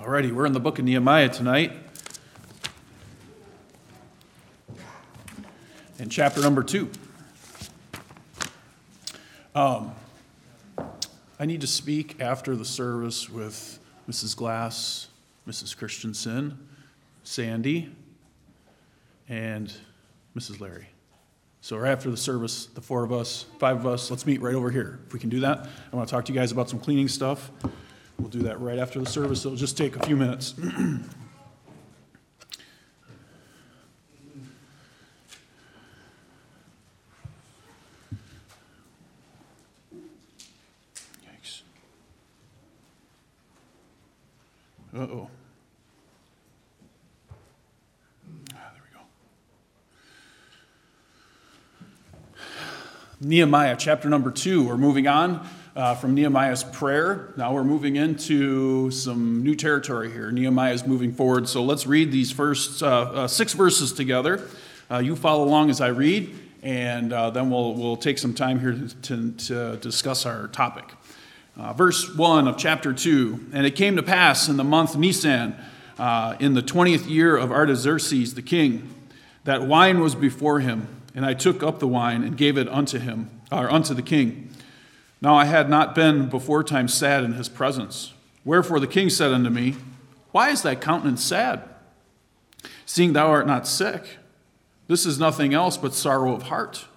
Alrighty, we're in the book of Nehemiah tonight. In chapter number 2. I need to speak after the service with Mrs. Glass, Mrs. Christensen, Sandy, and Mrs. Larry. So right after the service, the 5 of us, let's meet right over here. If we can do that, I want to talk to you guys about some cleaning stuff. We'll do that right after the service. It'll just take a few minutes. Yikes. Uh-oh. There we go. Nehemiah, chapter number 2. We're moving on from Nehemiah's prayer. Now we're moving into some new territory here. Nehemiah is moving forward. So let's read these first 6 verses together. You follow along as I read, and then we'll take some time here to discuss our topic. Verse 1 of chapter 2. And it came to pass in the month Nisan, in the 20th year of Artaxerxes the king, that wine was before him, and I took up the wine and gave it unto him, or unto the king. Now I had not been beforetime sad in his presence. Wherefore the king said unto me, Why is thy countenance sad, seeing thou art not sick? This is nothing else but sorrow of heart.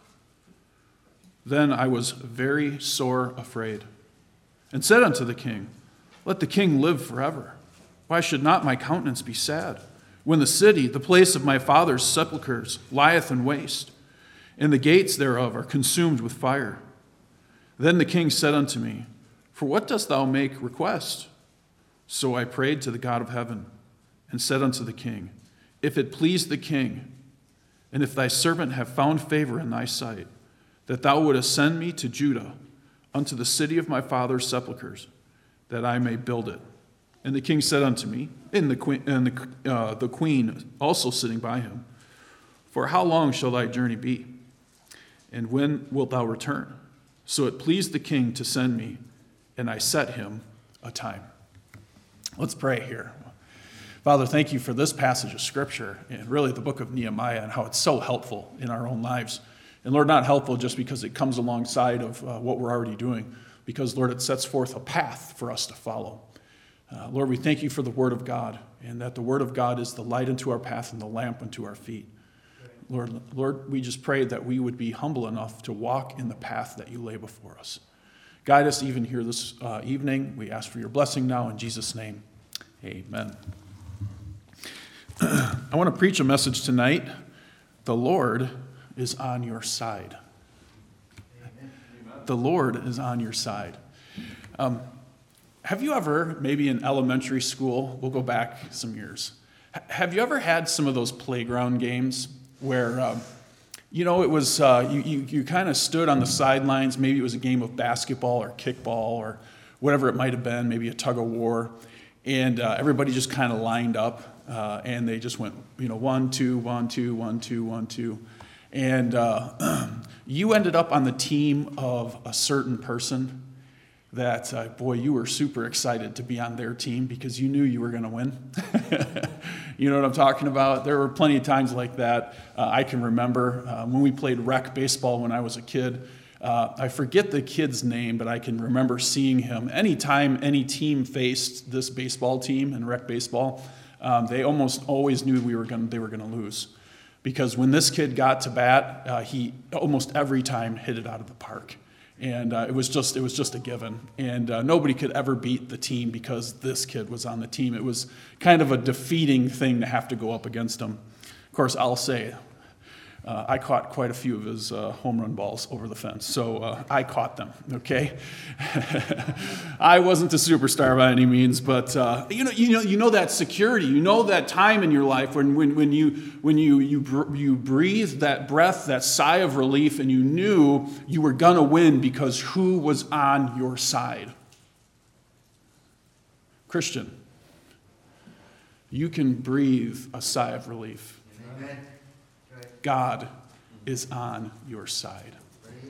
Then I was very sore afraid, and said unto the king, Let the king live forever. Why should not my countenance be sad, when the city, the place of my father's sepulchres, lieth in waste, and the gates thereof are consumed with fire? Then the king said unto me, For what dost thou make request? So I prayed to the God of heaven, and said unto the king, If it please the king, and if thy servant have found favor in thy sight, that thou wouldest send me to Judah, unto the city of my father's sepulchres, that I may build it. And the king said unto me, and the queen also sitting by him, For how long shall thy journey be? And when wilt thou return? So it pleased the king to send me, and I set him a time. Let's pray here. Father, thank you for this passage of Scripture, and really the book of Nehemiah, and how it's so helpful in our own lives. And Lord, not helpful just because it comes alongside of what we're already doing, because, Lord, it sets forth a path for us to follow. Lord, we thank you for the Word of God, and that the Word of God is the light unto our path and the lamp unto our feet. Lord, we just pray that we would be humble enough to walk in the path that you lay before us. Guide us even here this evening. We ask for your blessing now in Jesus' name. Amen. I want to preach a message tonight. The Lord is on your side. Amen. The Lord is on your side. Have you ever, maybe in elementary school, we'll go back some years, have you ever had some of those playground games where, it was, you kind of stood on the sidelines, maybe it was a game of basketball or kickball or whatever it might have been, maybe a tug of war, and everybody just kind of lined up, and they just went, 1, 2, 1, 2, 1, 2, 1, 2, and you ended up on the team of a certain person that, you were super excited to be on their team because you knew you were going to win. You know what I'm talking about? There were plenty of times like that. I can remember when we played rec baseball when I was a kid. I forget the kid's name, but I can remember seeing him. Anytime any team faced this baseball team in rec baseball, they almost always knew they were going to lose. Because when this kid got to bat, he almost every time hit it out of the park. And it was just a given. And nobody could ever beat the team because this kid was on the team. It was kind of a defeating thing to have to go up against him. Of course, I'll say, I caught quite a few of his home run balls over the fence. So I caught them, okay? I wasn't a superstar by any means, but you know that security. You know that time in your life when you breathed that breath, that sigh of relief, and you knew you were gonna win because who was on your side? Christian, you can breathe a sigh of relief. Amen. God is on your side.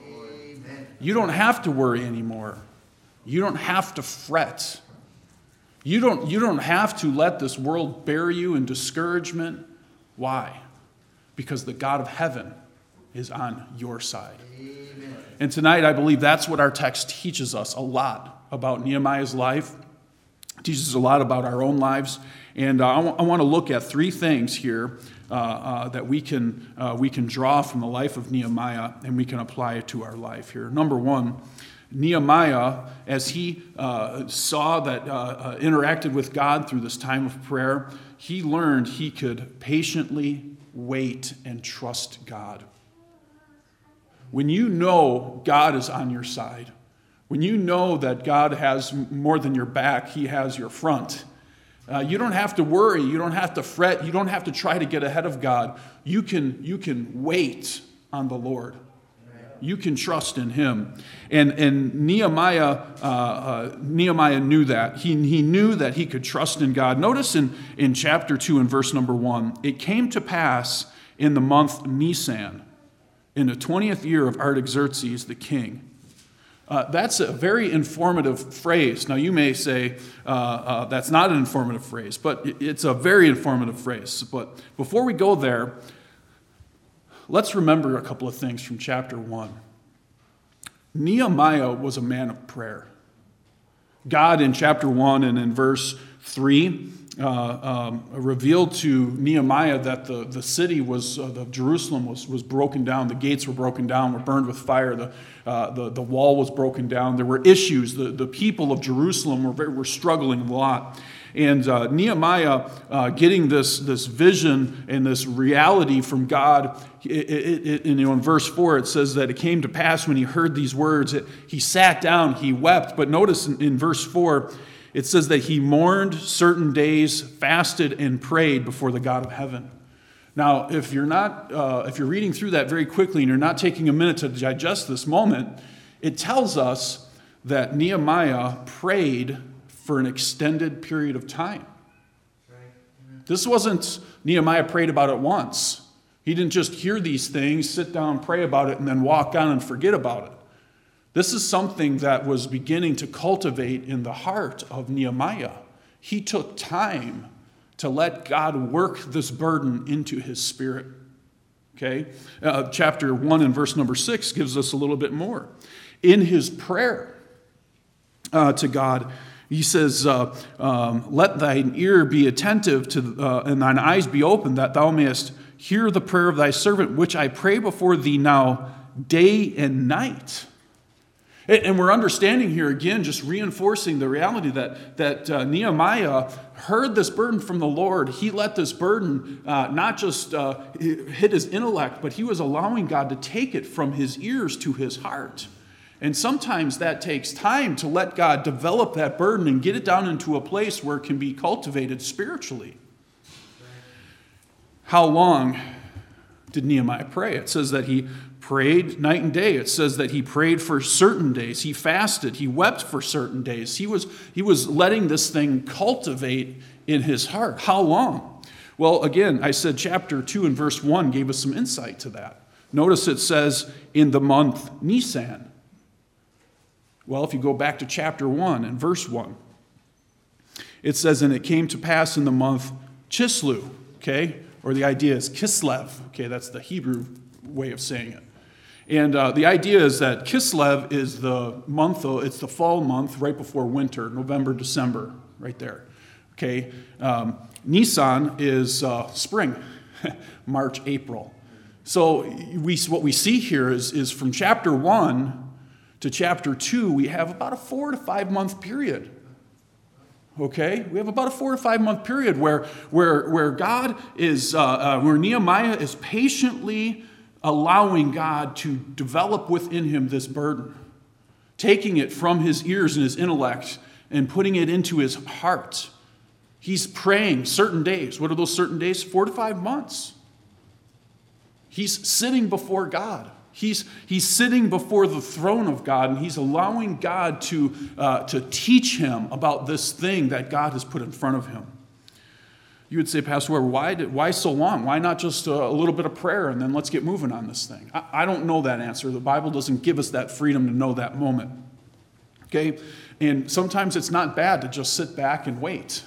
Amen. You don't have to worry anymore. You don't have to fret. You don't have to let this world bury you in discouragement. Why? Because the God of heaven is on your side. Amen. And tonight, I believe that's what our text teaches us a lot about Nehemiah's life. It teaches us a lot about our own lives. And I want to look at three things here that we can draw from the life of Nehemiah, and we can apply it to our life here. Number one, Nehemiah, as he saw that, interacted with God through this time of prayer, he learned he could patiently wait and trust God. When you know God is on your side, when you know that God has more than your back, he has your front, you don't have to worry, you don't have to fret, you don't have to try to get ahead of God. You can wait on the Lord. You can trust in him. And Nehemiah knew that. He knew that he could trust in God. Notice in chapter 2 and verse number 1, it came to pass in the month Nisan, in the 20th year of Artaxerxes the king. That's a very informative phrase. Now, you may say that's not an informative phrase, but it's a very informative phrase. But before we go there, let's remember a couple of things from chapter 1. Nehemiah was a man of prayer. God, in chapter 1 and in verse 3, revealed to Nehemiah that the city of Jerusalem was broken down. The gates were broken down, were burned with fire. The wall was broken down. There were issues. The people of Jerusalem were struggling a lot. And Nehemiah, getting this vision and this reality from God, in verse 4, it says that it came to pass when he heard these words, he sat down, he wept. But notice in verse 4, it says that he mourned certain days, fasted, and prayed before the God of heaven. Now, if you're reading through that very quickly and you're not taking a minute to digest this moment, it tells us that Nehemiah prayed for an extended period of time. This wasn't Nehemiah prayed about it once. He didn't just hear these things, sit down, pray about it, and then walk on and forget about it. This is something that was beginning to cultivate in the heart of Nehemiah. He took time to let God work this burden into his spirit. Okay? Chapter 1 and verse number 6 gives us a little bit more. In his prayer to God, he says, let thine ear be attentive and thine eyes be open, that thou mayest hear the prayer of thy servant, which I pray before thee now day and night. And we're understanding here again, just reinforcing the reality that Nehemiah heard this burden from the Lord. He let this burden not just hit his intellect, but he was allowing God to take it from his ears to his heart. And sometimes that takes time to let God develop that burden and get it down into a place where it can be cultivated spiritually. How long did Nehemiah pray? It says that he prayed night and day. It says that he prayed for certain days. He fasted. He wept for certain days. He was letting this thing cultivate in his heart. How long? Well, again, I said chapter 2 and verse 1 gave us some insight to that. Notice it says in the month Nisan. Well, if you go back to chapter 1 and verse 1, it says, and it came to pass in the month Chislev, okay? Or the idea is Kislev, okay? That's the Hebrew way of saying it. And the idea is that Kislev is the month, it's the fall month right before winter, November, December, right there. Okay, Nisan is spring, March, April. So what we see here is from chapter 1 to chapter 2, we have about a 4 to 5 month period. Okay, we have about a 4 to 5 month period where God is, where Nehemiah is patiently allowing God to develop within him this burden, taking it from his ears and his intellect and putting it into his heart. He's praying certain days. What are those certain days? 4 to 5 months. He's sitting before God. He's sitting before the throne of God, and he's allowing God to teach him about this thing that God has put in front of him. You would say, Pastor Weber, why so long? Why not just a little bit of prayer and then let's get moving on this thing? I don't know that answer. The Bible doesn't give us that freedom to know that moment. Okay? And sometimes it's not bad to just sit back and wait.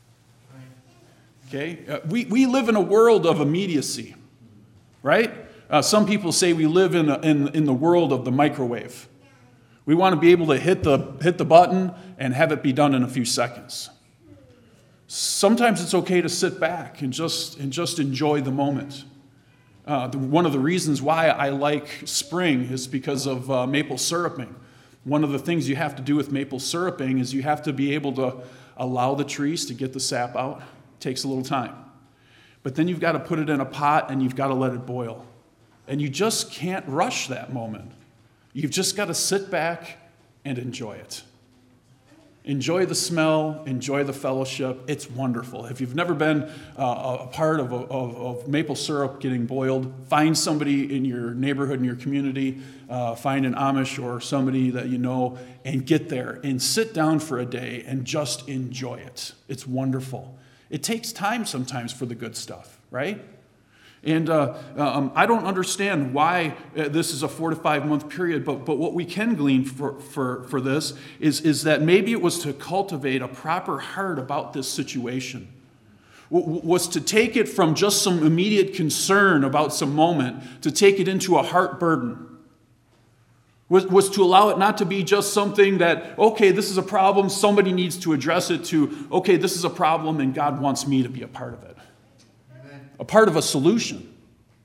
Okay? We live in a world of immediacy, right? Some people say we live in the world of the microwave. We want to be able to hit the button and have it be done in a few seconds. Sometimes it's okay to sit back and just enjoy the moment. One of the reasons why I like spring is because of maple syruping. One of the things you have to do with maple syruping is you have to be able to allow the trees to get the sap out. It takes a little time. But then you've got to put it in a pot and you've got to let it boil. And you just can't rush that moment. You've just got to sit back and enjoy it. Enjoy the smell, enjoy the fellowship. It's wonderful. If you've never been a part of maple syrup getting boiled, find somebody in your neighborhood, in your community, find an Amish or somebody that you know, and get there and sit down for a day and just enjoy it. It's wonderful. It takes time sometimes for the good stuff, right? And I don't understand why this is a 4 to 5 month period, but what we can glean for this is that maybe it was to cultivate a proper heart about this situation. Was to take it from just some immediate concern about some moment to take it into a heart burden. Was to allow it not to be just something that, okay, this is a problem, somebody needs to address it, to, okay, this is a problem and God wants me to be a part of it. A part of a solution.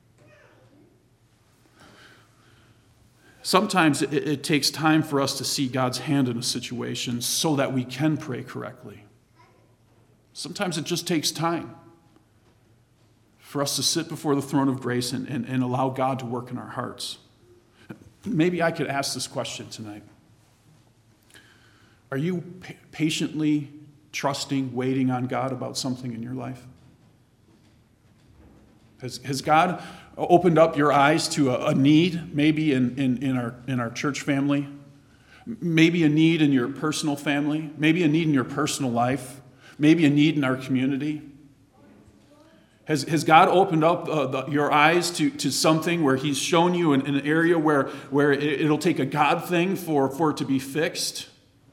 Sometimes it takes time for us to see God's hand in a situation so that we can pray correctly. Sometimes it just takes time for us to sit before the throne of grace and allow God to work in our hearts. Maybe I could ask this question tonight. Are you patiently trusting, waiting on God about something in your life? Has God opened up your eyes to a need, maybe in our church family, maybe a need in your personal family, maybe a need in your personal life, maybe a need in our community? Has God opened up your eyes to something where He's shown you an area where it'll take a God thing for it to be fixed?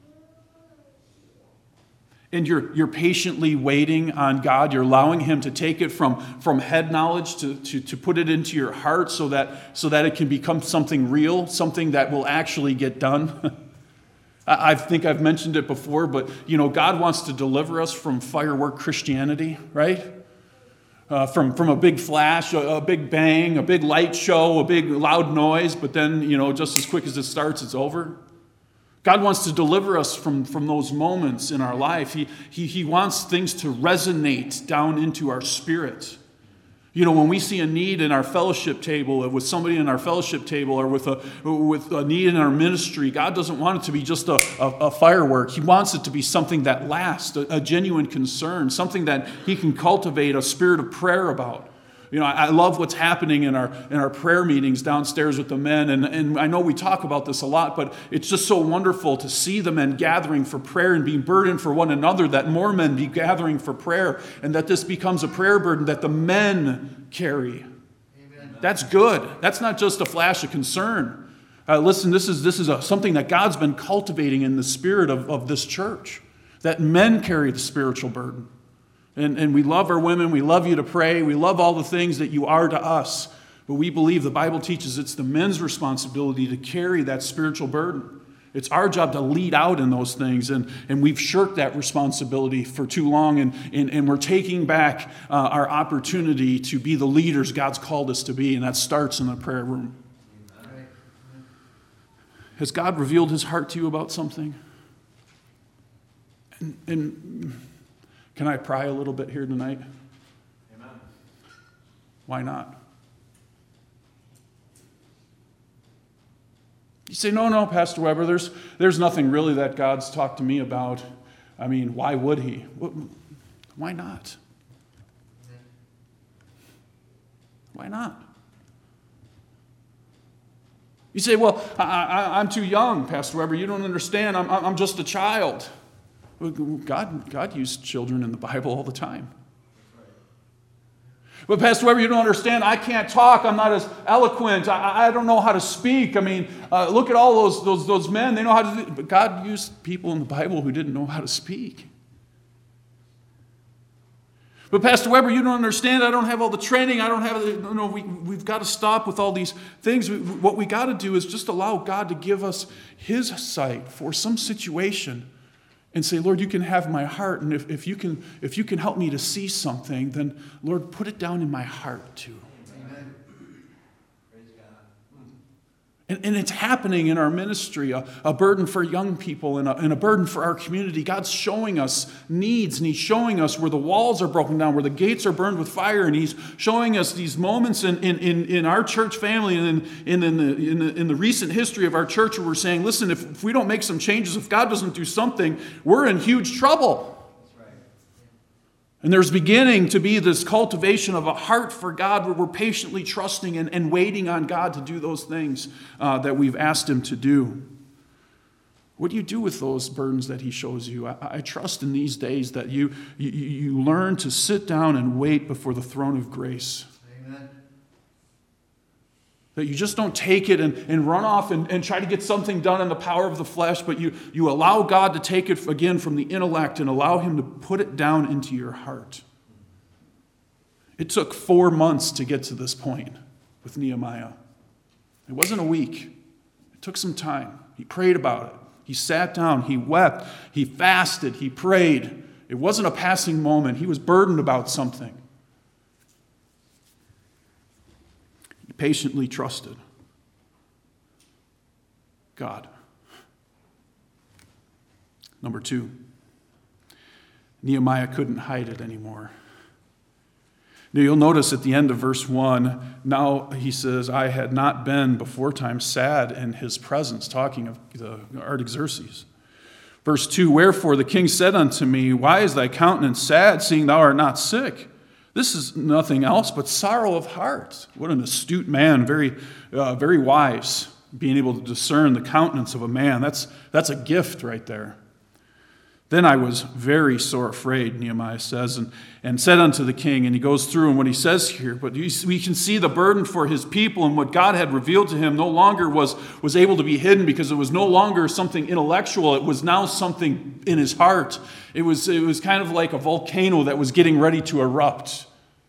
And you're patiently waiting on God. You're allowing Him to take it from head knowledge to put it into your heart so that it can become something real, something that will actually get done. I think I've mentioned it before, but God wants to deliver us from firework Christianity, right? From a big flash, a big bang, a big light show, a big loud noise, but then just as quick as it starts, it's over. God wants to deliver us from those moments in our life. He wants things to resonate down into our spirit. When we see a need in our fellowship table, with somebody in our fellowship table, or with a need in our ministry, God doesn't want it to be just a firework. He wants it to be something that lasts, a genuine concern, something that He can cultivate a spirit of prayer about. I love what's happening in our prayer meetings downstairs with the men, and I know we talk about this a lot, but it's just so wonderful to see the men gathering for prayer and being burdened for one another, that more men be gathering for prayer, and that this becomes a prayer burden that the men carry. Amen. That's good. That's not just a flash of concern. Listen, this is something that God's been cultivating in the spirit of this church, that men carry the spiritual burden. And we love our women. We love you to pray. We love all the things that you are to us. But we believe the Bible teaches it's the men's responsibility to carry that spiritual burden. It's our job to lead out in those things. And we've shirked that responsibility for too long. And we're taking back our opportunity to be the leaders God's called us to be. And that starts in the prayer room. Has God revealed His heart to you about something? And can I pry a little bit here tonight? Amen. Why not? You say, no, Pastor Weber, there's nothing really that God's talked to me about. I mean, why would He? Why not? Why not? You say, well, I'm too young, Pastor Weber. You don't understand. I'm just a child. God used children in the Bible all the time. But Pastor Weber, you don't understand. I can't talk. I'm not as eloquent. I don't know how to speak. I mean, look at all those men. They know how to do it. But God used people in the Bible who didn't know how to speak. But Pastor Weber, you don't understand. I don't have all the training. I don't have, we've got to stop with all these things. What we got to do is just allow God to give us His sight for some situation and say, Lord, you can have my heart. And if you can help me to see something, then Lord, put it down in my heart too. Amen. Praise God. And it's happening in our ministry, a burden for young people and a burden for our community. God's showing us needs, and He's showing us where the walls are broken down, where the gates are burned with fire, and He's showing us these moments in our church family and in the recent history of our church where we're saying, listen, if we don't make some changes, if God doesn't do something, we're in huge trouble. And there's beginning to be this cultivation of a heart for God where we're patiently trusting and waiting on God to do those things that we've asked Him to do. What do you do with those burdens that He shows you? I trust in these days that you learn to sit down and wait before the throne of grace. Amen. That you just don't take it and run off and try to get something done in the power of the flesh, but you allow God to take it again from the intellect and allow Him to put it down into your heart. It took 4 months to get to this point with Nehemiah. It wasn't a week. It took some time. He prayed about it. He sat down. He wept. He fasted. He prayed. It wasn't a passing moment. He was burdened about something. Patiently trusted God. Number 2, Nehemiah couldn't hide it anymore. Now you'll notice at the end of verse 1, now he says, I had not been before time sad in his presence, talking of the Artaxerxes. Verse 2, wherefore the king said unto me, why is thy countenance sad, seeing thou art not sick? This is nothing else but sorrow of heart. What an astute man, very wise, being able to discern the countenance of a man. That's a gift right there. Then I was very sore afraid, Nehemiah says, and said unto the king, and he goes through and what he says here, but we can see the burden for his people and what God had revealed to him no longer was able to be hidden because it was no longer something intellectual. It was now something in his heart. It was kind of like a volcano that was getting ready to erupt.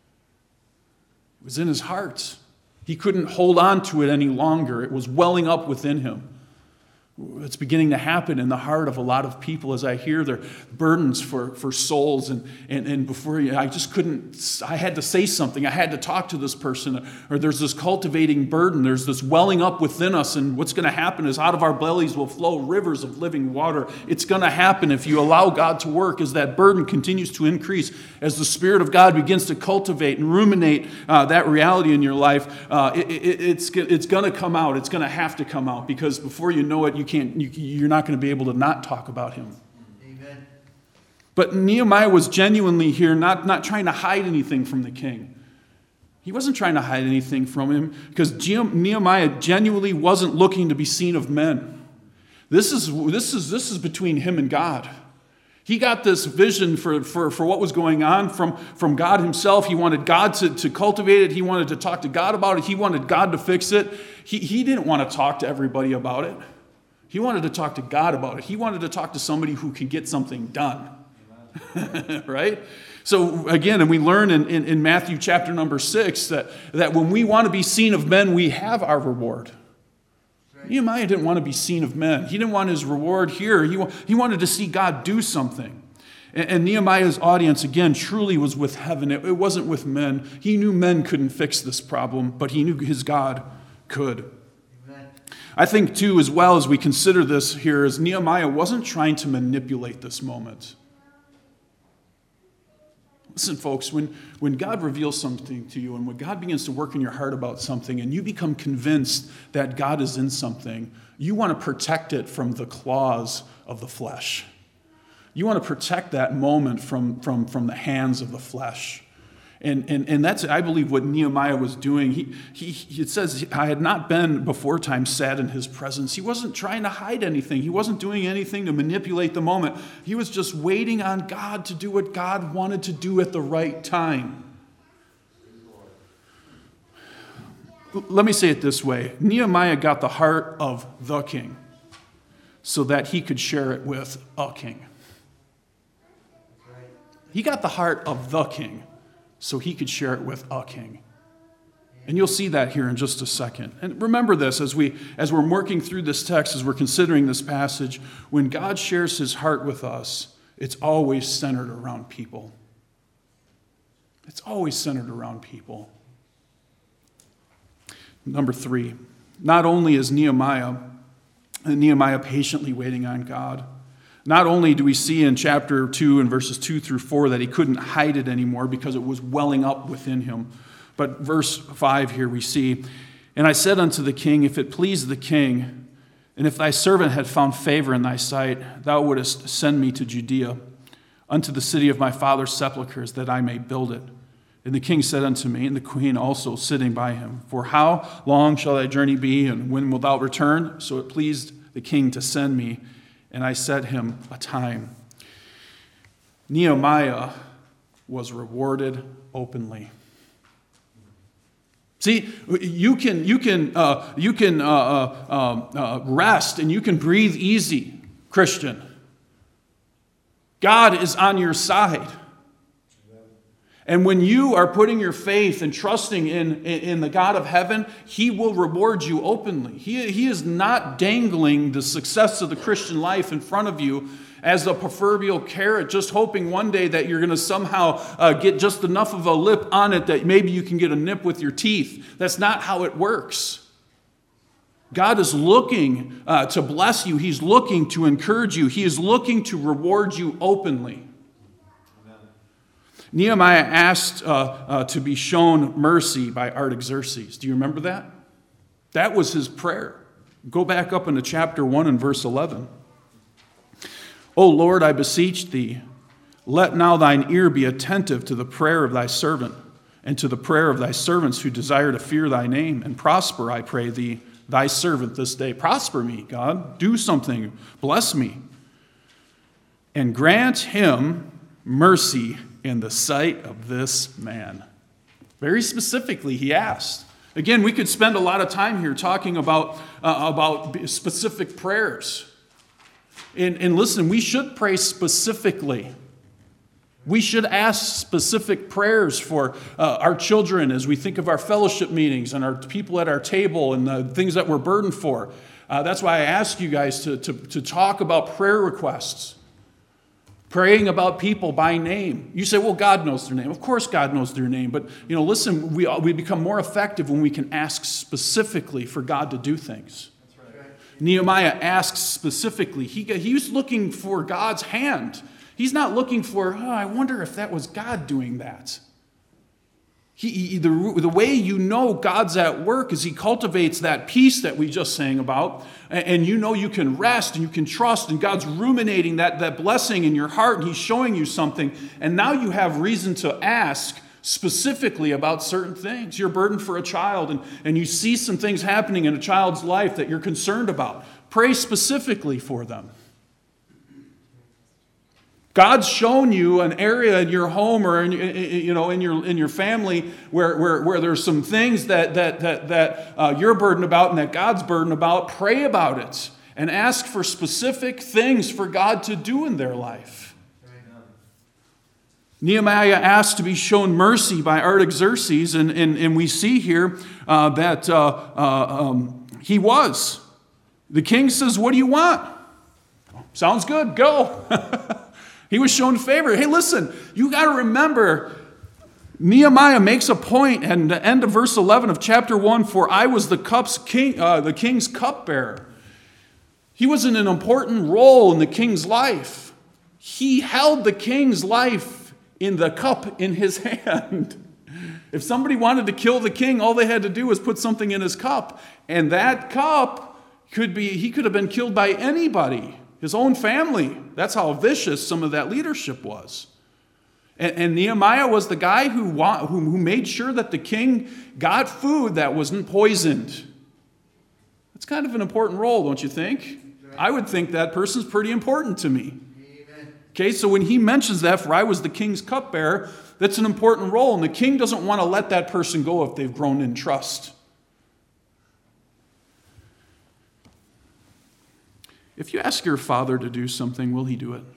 It was in his heart. He couldn't hold on to it any longer. It was welling up within him. It's beginning to happen in the heart of a lot of people as I hear their burdens for souls. And before I just couldn't, I had to say something. I had to talk to this person. Or there's this cultivating burden. There's this welling up within us. And what's going to happen is out of our bellies will flow rivers of living water. It's going to happen if you allow God to work as that burden continues to increase. As the Spirit of God begins to cultivate and ruminate that reality in your life, it's going to come out. It's going to have to come out because before you know it, you're not going to be able to not talk about him. Amen. But Nehemiah was genuinely here, not trying to hide anything from the king. He wasn't trying to hide anything from him because Nehemiah genuinely wasn't looking to be seen of men. This is between him and God. He got this vision for what was going on from God himself. He wanted God to cultivate it. He wanted to talk to God about it. He wanted God to fix it. He didn't want to talk to everybody about it. He wanted to talk to God about it. He wanted to talk to somebody who can get something done. Right? So again, and we learn in Matthew chapter number 6 that when we want to be seen of men, we have our reward. Right. Nehemiah didn't want to be seen of men. He didn't want his reward here. He wanted to see God do something. And Nehemiah's audience, again, truly was with heaven. It wasn't with men. He knew men couldn't fix this problem, but he knew his God could. I think, too, as well as we consider this here, is Nehemiah wasn't trying to manipulate this moment. Listen, folks, when God reveals something to you and when God begins to work in your heart about something and you become convinced that God is in something, you want to protect it from the claws of the flesh. You want to protect that moment from the hands of the flesh. And that's, I believe, what Nehemiah was doing. It says, I had not been before time sad in his presence. He wasn't trying to hide anything. He wasn't doing anything to manipulate the moment. He was just waiting on God to do what God wanted to do at the right time. let me say it this way. Nehemiah got the heart of the king so that he could share it with a king. He got the heart of the king so he could share it with a king. And you'll see that here in just a second. And remember this, as we're working through this text, as we're considering this passage, when God shares his heart with us, it's always centered around people. It's always centered around people. Number 3, not only is Nehemiah patiently waiting on God, not only do we see in chapter 2 and verses 2 through 4 that he couldn't hide it anymore because it was welling up within him, but verse 5 here we see, "And I said unto the king, if it please the king, and if thy servant had found favor in thy sight, thou wouldest send me to Judea, unto the city of my father's sepulchres, that I may build it. And the king said unto me, and the queen also sitting by him, For how long shall thy journey be, and when wilt thou return? So it pleased the king to send me, and I set him a time." Nehemiah was rewarded openly. See, you can rest and you can breathe easy, Christian. God is on your side. And when you are putting your faith and trusting in the God of heaven, he will reward you openly. He is not dangling the success of the Christian life in front of you as a proverbial carrot, just hoping one day that you're going to somehow get just enough of a lip on it that maybe you can get a nip with your teeth. That's not how it works. God is looking to bless you. He's looking to encourage you. He is looking to reward you openly. Nehemiah asked to be shown mercy by Artaxerxes. Do you remember that? That was his prayer. Go back up into chapter 1 and verse 11. "O Lord, I beseech thee, let now thine ear be attentive to the prayer of thy servant, and to the prayer of thy servants who desire to fear thy name, and prosper, I pray thee, thy servant this day." Prosper me, God. Do something. Bless me. "And grant him mercy in the sight of this man." Very specifically, he asked. Again, we could spend a lot of time here talking about specific prayers. And listen, we should pray specifically. We should ask specific prayers for our children as we think of our fellowship meetings and our people at our table and the things that we're burdened for. That's why I ask you guys to talk about prayer requests. Praying about people by name. You say, well, God knows their name. Of course God knows their name. But, listen, we become more effective when we can ask specifically for God to do things. That's right. Nehemiah asks specifically. He was looking for God's hand. He's not looking for, I wonder if that was God doing that. The way you know God's at work is he cultivates that peace that we just sang about, and you can rest and you can trust, and God's ruminating that blessing in your heart, and he's showing you something, and now you have reason to ask specifically about certain things. You're burdened for a child, and you see some things happening in a child's life that you're concerned about. Pray specifically for them. God's shown you an area in your home or in your family where there's some things that you're burdened about and that God's burdened about. Pray about it and ask for specific things for God to do in their life. Nehemiah asked to be shown mercy by Artaxerxes, and we see here that he was. The king says, "What do you want?" "Sounds good, go." He was shown favor. Hey, listen, you got to remember, Nehemiah makes a point at the end of verse 11 of chapter 1, "For I was the king's cupbearer." He was in an important role in the king's life. He held the king's life in the cup in his hand. If somebody wanted to kill the king, all they had to do was put something in his cup. And that cup he could have been killed by anybody. His own family. That's how vicious some of that leadership was. And Nehemiah was the guy who made sure that the king got food that wasn't poisoned. That's kind of an important role, don't you think? I would think that person's pretty important to me. Amen. Okay, so when he mentions that, "For I was the king's cupbearer," that's an important role. And the king doesn't want to let that person go if they've grown in trust. If you ask your Father to do something, will he do it?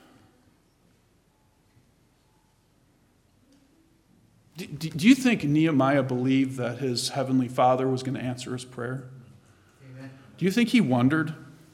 Do you think Nehemiah believed that his heavenly Father was going to answer his prayer? Amen. Do you think he wondered?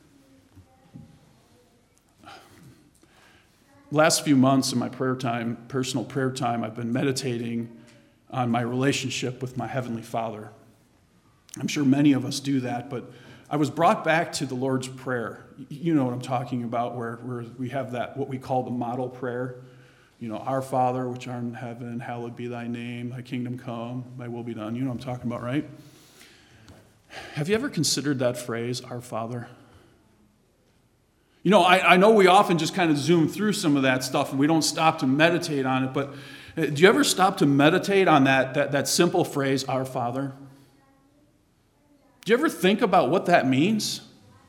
Last few months in my prayer time, personal prayer time, I've been meditating on my relationship with my heavenly Father. I'm sure many of us do that, but I was brought back to the Lord's Prayer. You know what I'm talking about, where we have that, what we call the model prayer. You know, our Father, which art in heaven, hallowed be thy name, thy kingdom come, thy will be done. You know what I'm talking about, right? Have you ever considered that phrase, our Father? You know, I know we often just kind of zoom through some of that stuff and we don't stop to meditate on it, but do you ever stop to meditate on that simple phrase, our Father? Do you ever think about what that means?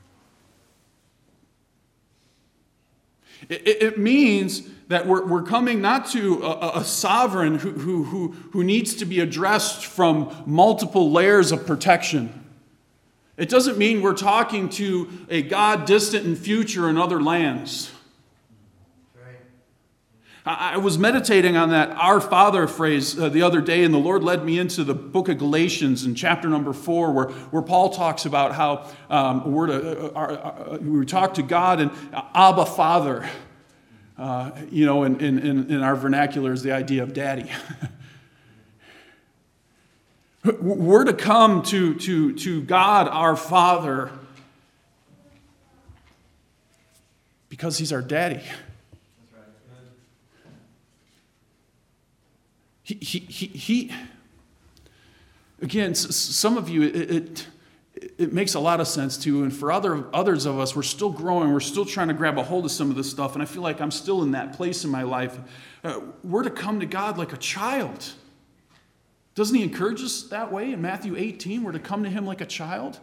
It means that we're coming not to a sovereign who needs to be addressed from multiple layers of protection. It doesn't mean we're talking to a God distant in future in other lands. Right. I was meditating on that Our Father phrase the other day, and the Lord led me into the book of Galatians in chapter number 4, where Paul talks about how we talk to God and Abba Father. In our vernacular is the idea of daddy. We're to come to God, our Father, because he's our daddy. That's right. He again, some of you, it makes a lot of sense to, and for others of us, we're still growing, we're still trying to grab a hold of some of this stuff, and I feel like I'm still in that place in my life. We're to come to God like a child. Doesn't he encourage us that way in Matthew 18? We're to come to him like a child.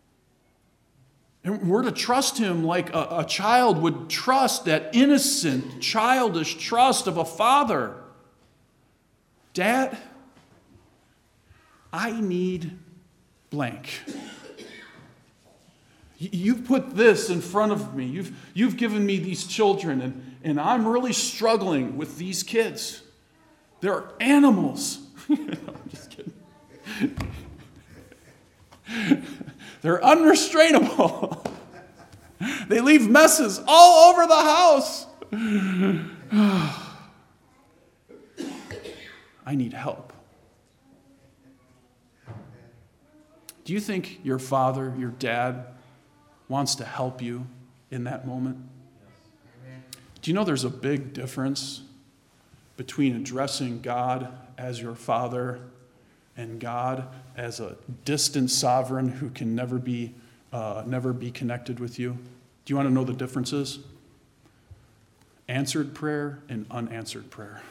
And we're to trust him like a child would trust, that innocent, childish trust of a father. Dad, I need blank. You've put this in front of me. You've given me these children, and I'm really struggling with these kids. They're animals. No, I'm just kidding. They're unrestrainable. They leave messes all over the house. I need help. Do you think your father, your dad, wants to help you in that moment? Do you know there's a big difference between addressing God as your father and God as a distant sovereign who can never be connected with you? Do you want to know the differences? Answered prayer and unanswered prayer.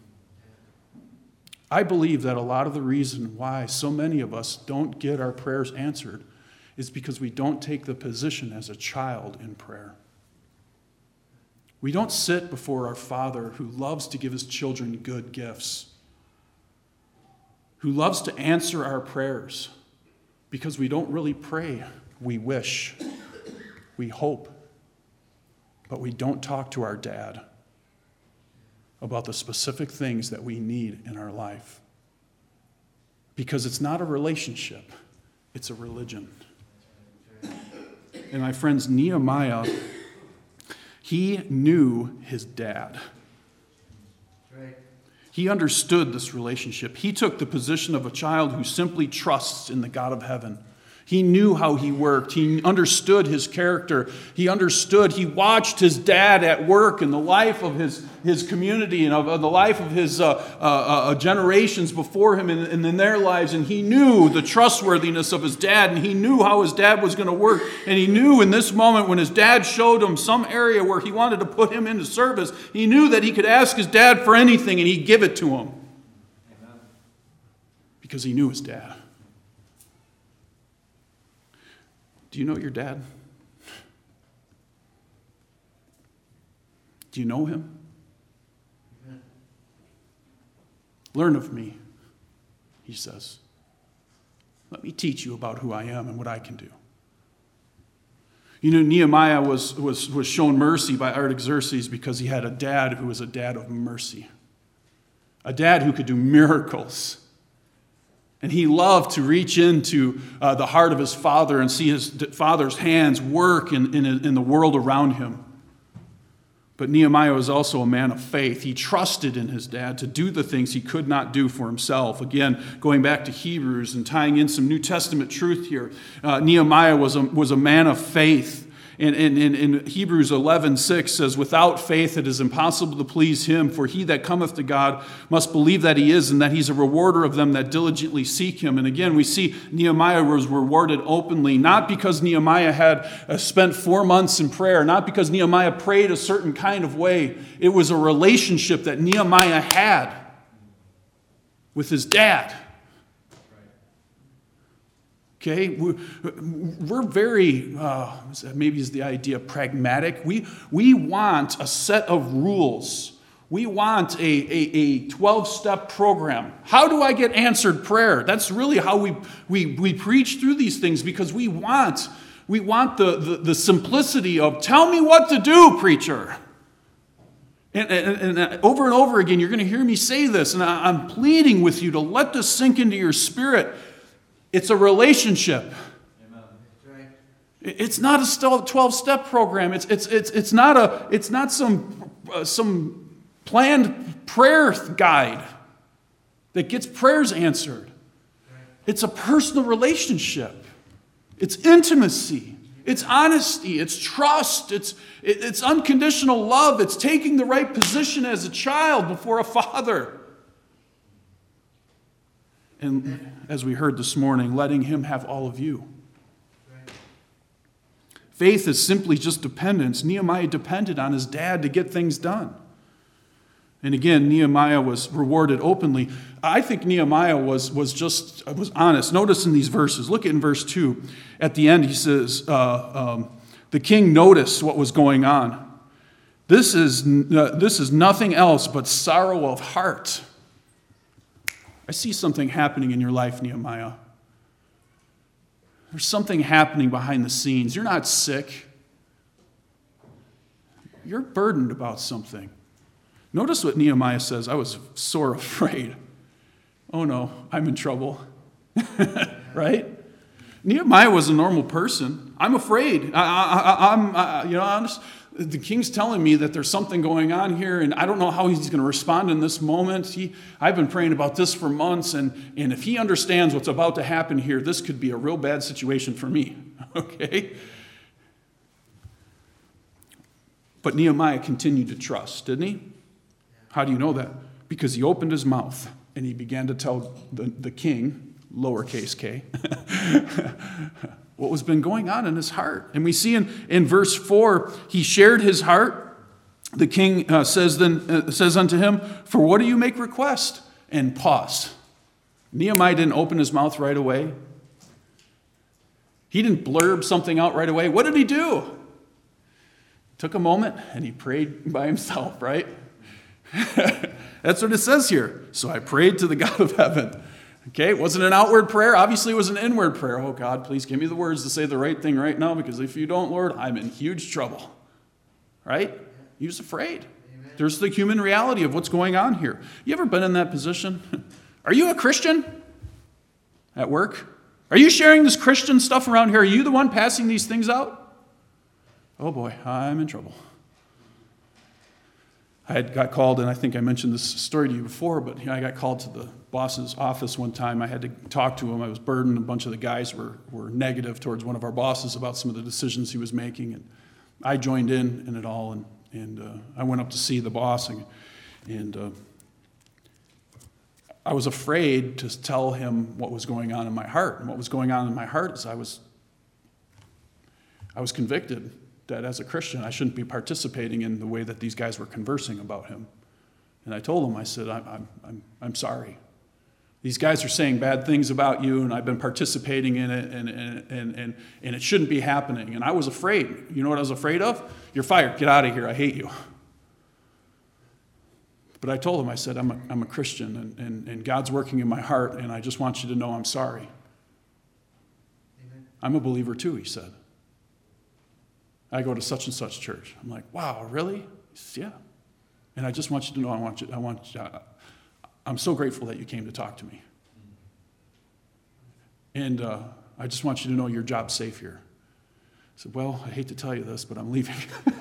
I believe that a lot of the reason why so many of us don't get our prayers answered is because we don't take the position as a child in prayer. We don't sit before our Father who loves to give his children good gifts, who loves to answer our prayers, because we don't really pray. We wish, we hope, but we don't talk to our dad about the specific things that we need in our life. Because it's not a relationship, it's a religion. And my friends, Nehemiah, he knew his dad. Right. He understood this relationship. He took the position of a child who simply trusts in the God of heaven. He knew how he worked. He understood his character. He watched his dad at work in the life of his community and of the life of his generations before him and in their lives. And he knew the trustworthiness of his dad, and he knew how his dad was going to work. And he knew in this moment when his dad showed him some area where he wanted to put him into service, he knew that he could ask his dad for anything and he'd give it to him. Amen. Because he knew his dad. Do you know your dad? Do you know him? Amen. Learn of me, he says. Let me teach you about who I am and what I can do. You know, Nehemiah was shown mercy by Artaxerxes because he had a dad who was a dad of mercy. A dad who could do miracles. And he loved to reach into the heart of his father and see his father's hands work in the world around him. But Nehemiah was also a man of faith. He trusted in his dad to do the things he could not do for himself. Again, going back to Hebrews and tying in some New Testament truth here, Nehemiah was a man of faith. And in Hebrews 11:6 says, without faith it is impossible to please him, for he that cometh to God must believe that he is, and that he's a rewarder of them that diligently seek him. And again, we see Nehemiah was rewarded openly, not because Nehemiah had spent 4 months in prayer, not because Nehemiah prayed a certain kind of way. It was a relationship that Nehemiah had with his dad. Okay, we're very, maybe is the idea, pragmatic. We want a set of rules. We want a 12-step program. How do I get answered prayer? That's really how we preach through these things, because we want the simplicity of, tell me what to do, preacher. And over again, you're going to hear me say this, and I'm pleading with you to let this sink into your spirit. It's a relationship. Amen. That's right. It's not a 12-step program. It's not some planned prayer guide that gets prayers answered. Right. It's a personal relationship. It's intimacy. It's honesty. It's trust. It's unconditional love. It's taking the right position as a child before a father. And as we heard this morning, letting him have all of you. Right. Faith is simply just dependence. Nehemiah depended on his dad to get things done. And again, Nehemiah was rewarded openly. I think Nehemiah was honest. Notice in these verses, look at in verse 2. At the end, he says, the king noticed what was going on. This is nothing else but sorrow of heart. I see something happening in your life, Nehemiah. There's something happening behind the scenes. You're not sick. You're burdened about something. Notice what Nehemiah says. I was sore afraid. Oh no, I'm in trouble. Right? Nehemiah was a normal person. I'm afraid. The king's telling me that there's something going on here, and I don't know how he's going to respond in this moment. I've been praying about this for months, and if he understands what's about to happen here, this could be a real bad situation for me. Okay? But Nehemiah continued to trust, didn't he? How do you know that? Because he opened his mouth, and he began to tell the king, lowercase k, what was been going on in his heart. And we see in verse 4, he shared his heart. The king says unto him, for what do you make request? And pause. Nehemiah didn't open his mouth right away. He didn't blurb something out right away. What did he do? Took a moment and he prayed by himself, right? That's what it says here. So I prayed to the God of heaven. Okay, it wasn't an outward prayer. Obviously, it was an inward prayer. Oh, God, please give me the words to say the right thing right now, because if you don't, Lord, I'm in huge trouble. Right? He was afraid. Amen. There's the human reality of what's going on here. You ever been in that position? Are you a Christian at work? Are you sharing this Christian stuff around here? Are you the one passing these things out? Oh, boy, I'm in trouble. I got called, and I think I mentioned this story to you before, but I got called to the boss's office one time. I had to talk to him. I was burdened. A bunch of the guys were negative towards one of our bosses about some of the decisions he was making, and I joined in it all, and I went up to see the boss, and I was afraid to tell him what was going on in my heart. And what was going on in my heart is I was convicted that as a Christian, I shouldn't be participating in the way that these guys were conversing about him. And I told him, I said, I'm sorry. These guys are saying bad things about you, and I've been participating in it, and it shouldn't be happening. And I was afraid. You know what I was afraid of? You're fired. Get out of here. I hate you. But I told him, I said, I'm a Christian, and God's working in my heart, and I just want you to know I'm sorry. Amen. I'm a believer too, he said. I go to such and such church. I'm like, wow, really? He says, yeah. And I just want you to know, I'm so grateful that you came to talk to me. And I just want you to know your job's safe here. I said, well, I hate to tell you this, but I'm leaving.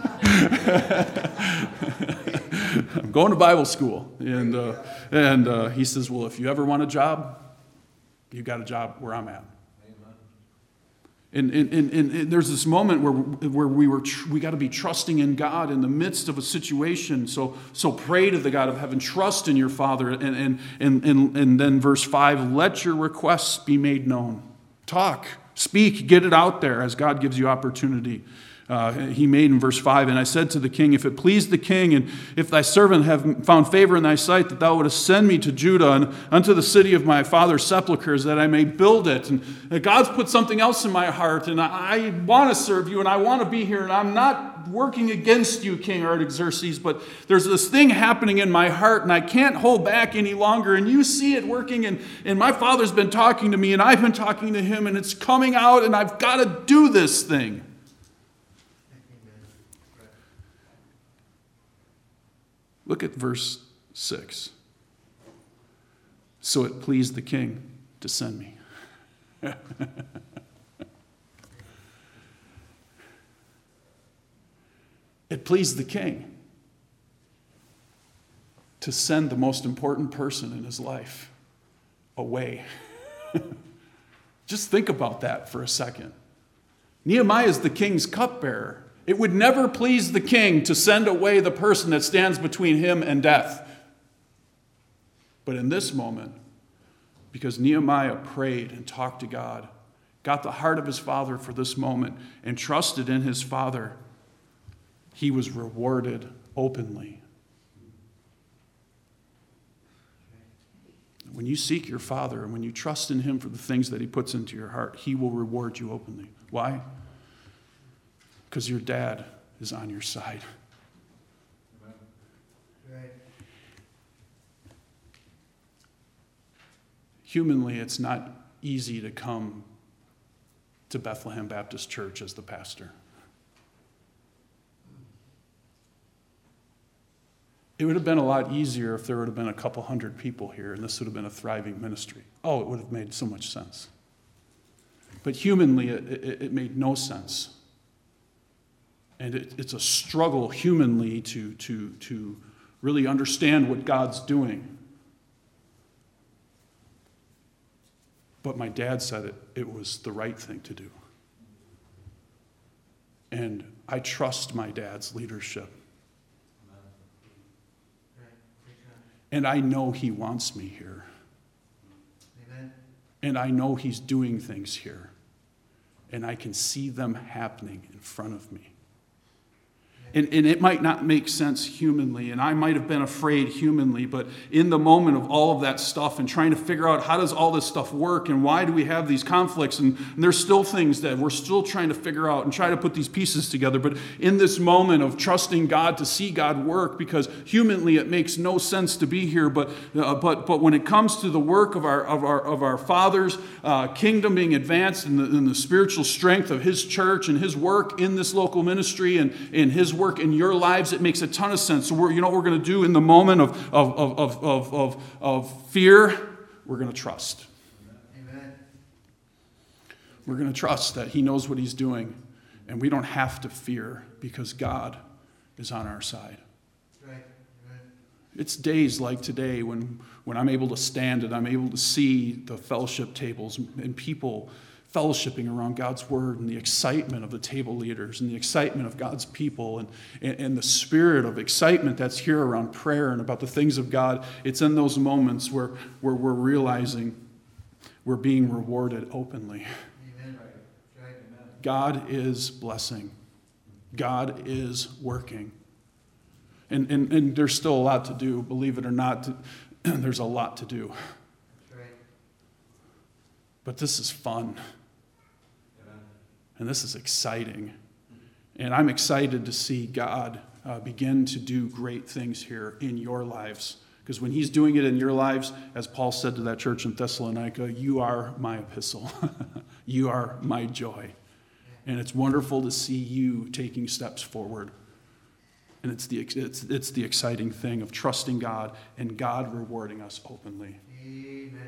I'm going to Bible school. And he says, well, if you ever want a job, you got a job where I'm at. And there's this moment where we got to be trusting in God in the midst of a situation. So pray to the God of heaven, trust in your Father, and then verse 5, let your requests be made known. Talk, speak, get it out there as God gives you opportunity. He made in verse 5, and I said to the king, if it please the king, and if thy servant have found favor in thy sight, that thou wouldest send me to Judah and unto the city of my father's sepulchres, that I may build it. And God's put something else in my heart, and I want to serve you, and I want to be here, and I'm not working against you, King Artaxerxes, but there's this thing happening in my heart, and I can't hold back any longer, and you see it working, and my father's been talking to me, and I've been talking to him, and it's coming out, and I've got to do this thing. Look at verse 6. So it pleased the king to send me. It pleased the king to send the most important person in his life away. Just think about that for a second. Nehemiah is the king's cupbearer. It would never please the king to send away the person that stands between him and death. But in this moment, because Nehemiah prayed and talked to God, got the heart of his father for this moment, and trusted in his father, he was rewarded openly. When you seek your father and when you trust in him for the things that he puts into your heart, he will reward you openly. Why? Because your dad is on your side. Right. Humanly, it's not easy to come to Bethlehem Baptist Church as the pastor. It would have been a lot easier if there would have been a couple hundred people here and this would have been a thriving ministry. Oh, it would have made so much sense. But humanly, it made no sense. And it's a struggle humanly to really understand what God's doing. But my dad said it was the right thing to do. And I trust my dad's leadership. And I know he wants me here. Amen. And I know he's doing things here. And I can see them happening in front of me. And it might not make sense humanly, and I might have been afraid humanly, but in the moment of all of that stuff and trying to figure out how does all this stuff work and why do we have these conflicts, and there's still things that we're still trying to figure out and try to put these pieces together. But in this moment of trusting God to see God work, because humanly it makes no sense to be here, but when it comes to the work of our Father's kingdom being advanced in the spiritual strength of His church and His work in this local ministry and in His work in your lives, it makes a ton of sense. So you know what we're going to do in the moment of fear? We're going to trust. Amen. We're going to trust that He knows what He's doing, and we don't have to fear because God is on our side. Right. Amen. It's days like today when I'm able to stand and I'm able to see the fellowship tables and people fellowshipping around God's word and the excitement of the table leaders and the excitement of God's people and the spirit of excitement that's here around prayer and about the things of God. It's in those moments where we're realizing we're being rewarded openly. Amen. Right. Amen. God is blessing. God is working. And there's still a lot to do, believe it or not. There's a lot to do. That's right. But this is fun. Amen. And this is exciting. And I'm excited to see God begin to do great things here in your lives. Because when He's doing it in your lives, as Paul said to that church in Thessalonica, you are my epistle. You are my joy. And it's wonderful to see you taking steps forward. And it's the exciting thing of trusting God and God rewarding us openly. Amen.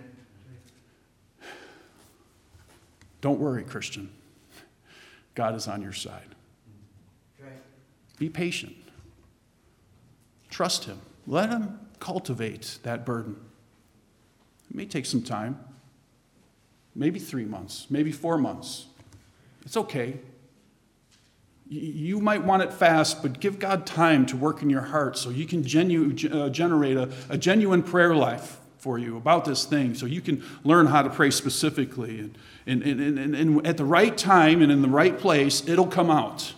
Don't worry, Christian. God is on your side. That's right. Be patient. Trust him. Let him cultivate that burden. It may take some time. Maybe 3 months, maybe 4 months. It's okay. You might want it fast, but give God time to work in your heart so you can generate a genuine prayer life for you about this thing, so you can learn how to pray specifically. And at the right time and in the right place, it'll come out.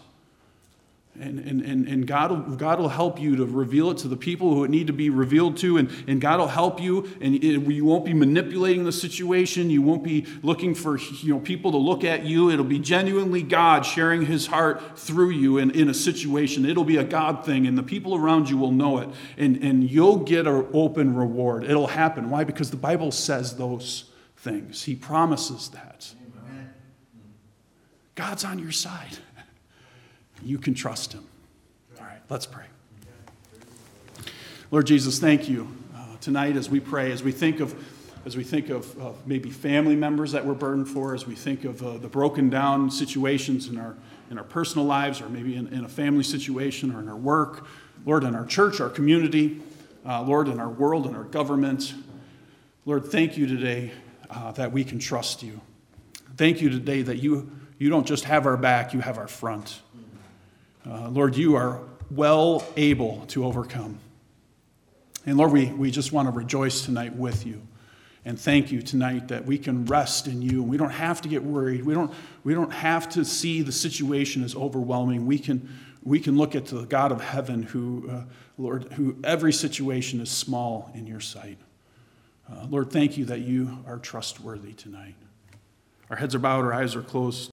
And God will help you to reveal it to the people who it need to be revealed to, and God will help you, and you won't be manipulating the situation. You won't be looking for people to look at you. It'll be genuinely God sharing his heart through you in a situation. It'll be a God thing, and the people around you will know it, and you'll get an open reward. It'll happen. Why? Because the Bible says those things. He promises that. Amen. God's on your side. You can trust him. All right, let's pray. Lord Jesus, thank you tonight as we pray, as we think of maybe family members that we're burdened for, as we think of the broken down situations in our personal lives, or maybe in a family situation, or in our work, Lord, in our church, our community, Lord, in our world, in our government. Lord, thank you today that we can trust you. Thank you today that you don't just have our back, you have our front. Lord, you are well able to overcome. And Lord, we just want to rejoice tonight with you and thank you tonight that we can rest in you. We don't have to get worried. We don't have to see the situation as overwhelming. We can look at the God of heaven who every situation is small in your sight. Lord, thank you that you are trustworthy tonight. Our heads are bowed, our eyes are closed.